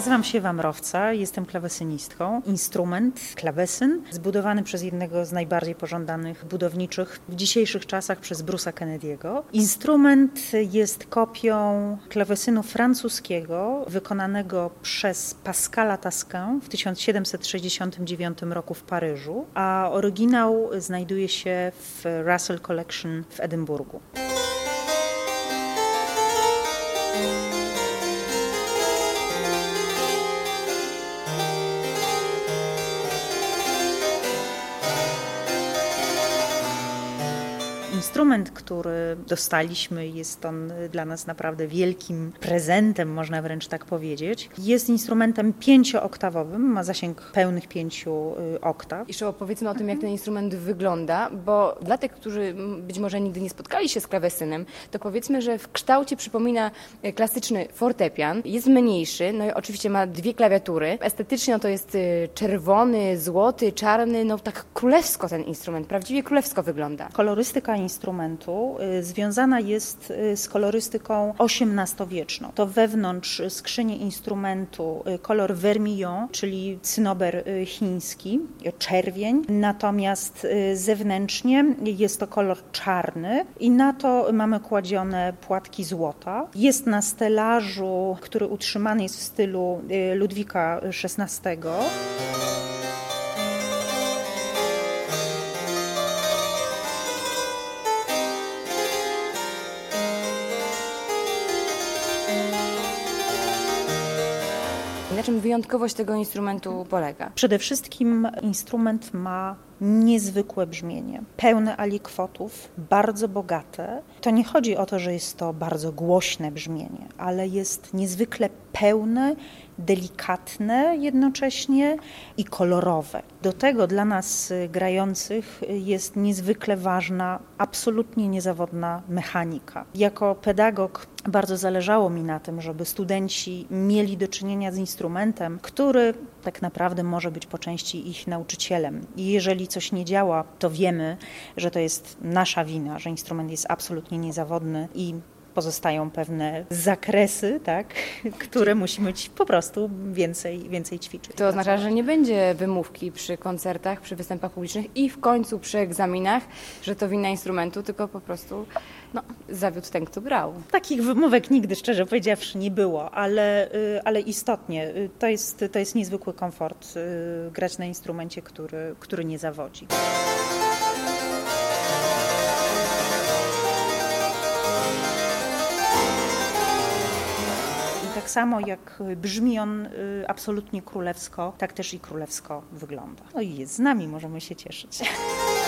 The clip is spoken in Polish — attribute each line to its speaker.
Speaker 1: Nazywam się Ewa Mrowca, jestem klawesynistką. Instrument, klawesyn, zbudowany przez jednego z najbardziej pożądanych budowniczych w dzisiejszych czasach przez Bruce'a Kennedy'ego. Instrument jest kopią klawesynu francuskiego wykonanego przez Pascala Taskin w 1769 roku w Paryżu, a oryginał znajduje się w Russell Collection w Edynburgu. Instrument, który dostaliśmy, jest on dla nas naprawdę wielkim prezentem, można wręcz tak powiedzieć. Jest instrumentem 5-oktawowym, ma zasięg pełnych 5 oktaw.
Speaker 2: Jeszcze opowiedzmy o tym, jak ten instrument wygląda, bo dla tych, którzy być może nigdy nie spotkali się z klawesynem, to powiedzmy, że w kształcie przypomina klasyczny fortepian. Jest mniejszy, no i oczywiście ma 2 klawiatury. Estetycznie to jest czerwony, złoty, czarny, no tak królewsko ten instrument, prawdziwie królewsko wygląda.
Speaker 1: Kolorystyka instrumentu związana jest z kolorystyką XVIII-wieczną. To wewnątrz skrzyni instrumentu kolor vermillon, czyli cynober chiński, czerwień, natomiast zewnętrznie jest to kolor czarny i na to mamy kładzione płatki złota. Jest na stelażu, który utrzymany jest w stylu Ludwika XVI.
Speaker 2: Na czym wyjątkowość tego instrumentu polega?
Speaker 1: Przede wszystkim instrument ma niezwykłe brzmienie, pełne alikwotów, bardzo bogate. To nie chodzi o to, że jest to bardzo głośne brzmienie, ale jest niezwykle pełne, delikatne jednocześnie i kolorowe. Do tego dla nas grających jest niezwykle ważna, absolutnie niezawodna mechanika. Jako pedagog bardzo zależało mi na tym, żeby studenci mieli do czynienia z instrumentem, który tak naprawdę może być po części ich nauczycielem. I jeżeli coś nie działa, to wiemy, że to jest nasza wina, że instrument jest absolutnie niezawodny i pozostają pewne zakresy, tak, które musimy po prostu więcej ćwiczyć.
Speaker 2: To oznacza, że nie będzie wymówki przy koncertach, przy występach publicznych i w końcu przy egzaminach, że to wina instrumentu, tylko po prostu zawiódł ten, kto brał.
Speaker 1: Takich wymówek nigdy, szczerze powiedziawszy, nie było, ale istotnie to jest niezwykły komfort grać na instrumencie, który nie zawodzi. Tak samo jak brzmi on absolutnie królewsko, tak też i królewsko wygląda. No i jest z nami, możemy się cieszyć.